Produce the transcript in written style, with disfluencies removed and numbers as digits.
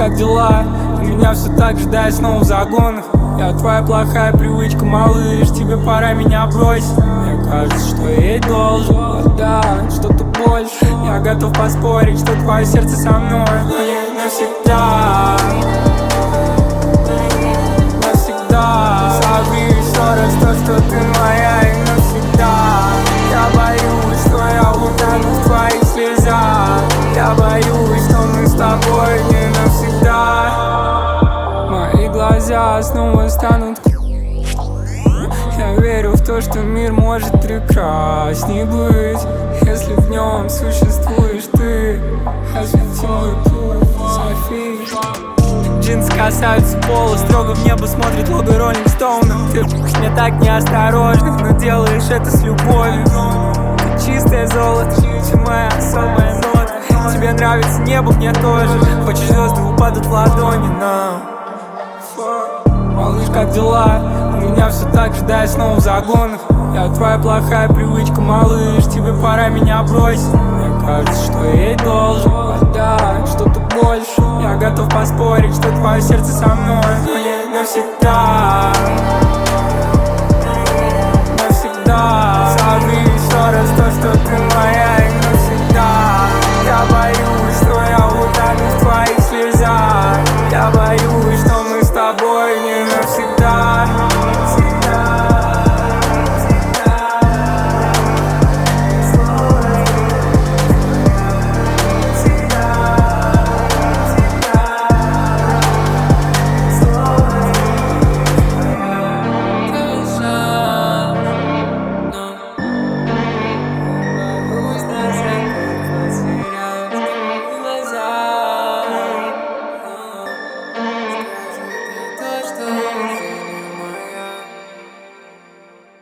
как дела? У меня все так же, да, я снова в загонах. Я твоя плохая привычка, малыш, тебе пора меня бросить. Мне кажется, что я ей должен отдать что-то больше. Я готов поспорить, что твое сердце со мной, но не навсегда. Навсегда. Соври еще раз то, что ты моя, и навсегда. Я боюсь, что я утону в твоих слезах. Я боюсь, что мы с тобой не навсегда. Мои глаза снова станут. Я верю в то, что мир может прекрасней быть, если в нем существуешь ты. Освети мой путь, Софи. Джинсы касаются пола, строго в небо смотрит лого Роллинг Стоуна. Ты мне так неосторожно, но делаешь это с любовью. Ты чистое золото, ты моя особая нота. Тебе нравится небо, мне тоже. Хочешь, звезды упадут в ладони, но малыш, как дела? У меня все так же, да, я снова в загонах. Я твоя плохая привычка, малыш, тебе пора меня бросить. Мне кажется, что я ей должен отдать что-то больше. Я готов поспорить, что твое сердце со мной, но не навсегда.